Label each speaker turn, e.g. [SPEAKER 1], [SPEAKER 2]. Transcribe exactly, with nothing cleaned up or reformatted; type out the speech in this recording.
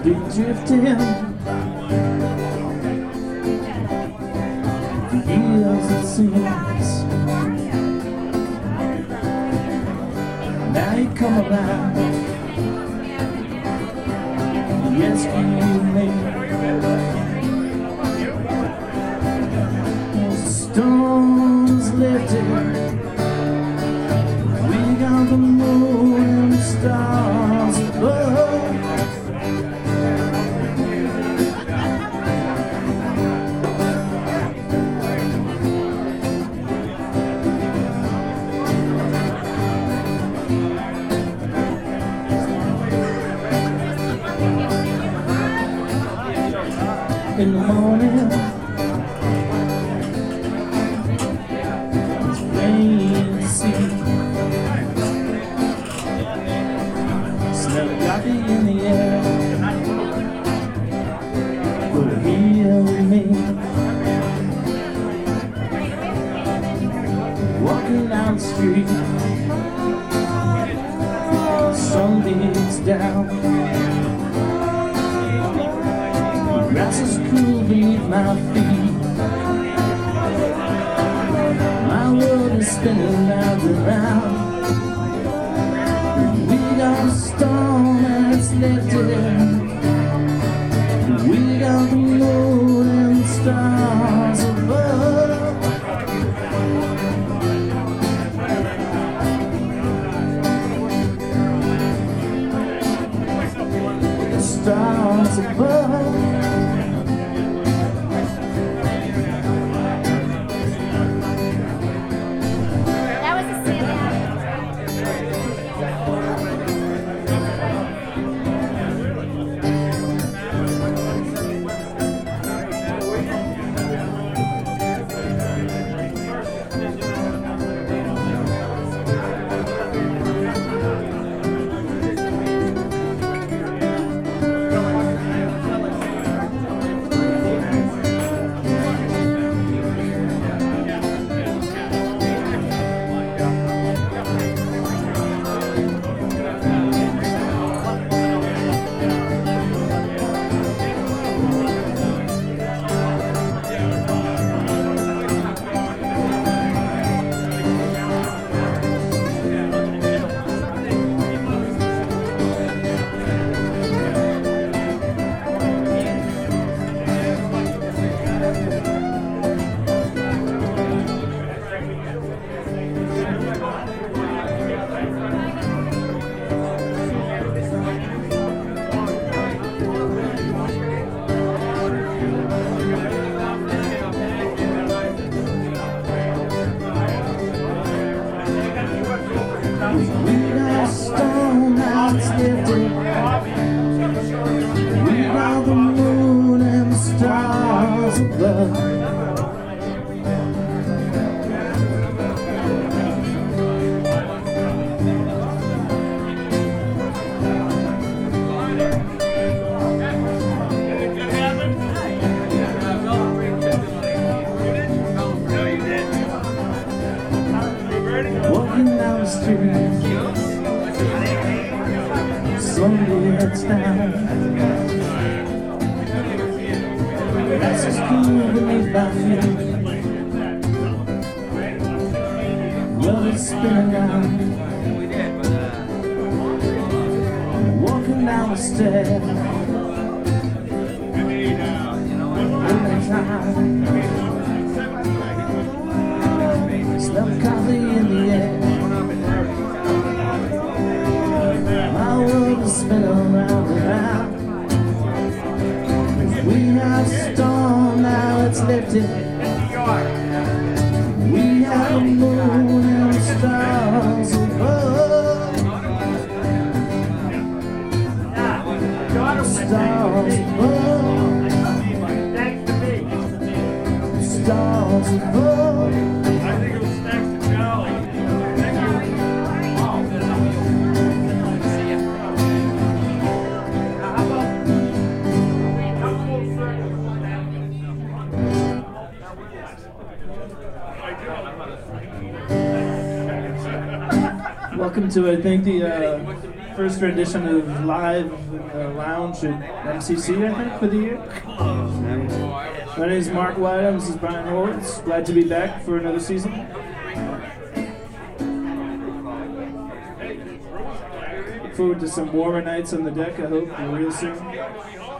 [SPEAKER 1] be drifting for years it seems. Now you come around, rescue me. The storm's lifted, we got the moon and the stars above. In the morning, it's plain to see. Smell of coffee in the air, but here with me, walking down the street, sun beats down. Grass is cool beneath my feet. My world is spinning round and round. We got a storm and it's lifted. We got the moon and the stars above. The stars above. We got a stone now it's lifted. We got the moon and the stars above. Walking down the street, slowly heads down. Grass is cool beneath my feet. Love is spinning round. Walking down the stairs, holding time. Smell coffee in the air. My world is spinning round and round. We have a storm, now it's lifted. We have the moon and the stars above. Stars above. Stars above. Welcome to, I think, the uh, first rendition of Live uh, Lounge at M C C, I think, for the year. My name is Mark White. This is Brian Horowitz. Glad to be back for another season. Look forward to some warmer nights on the deck, I hope, real soon.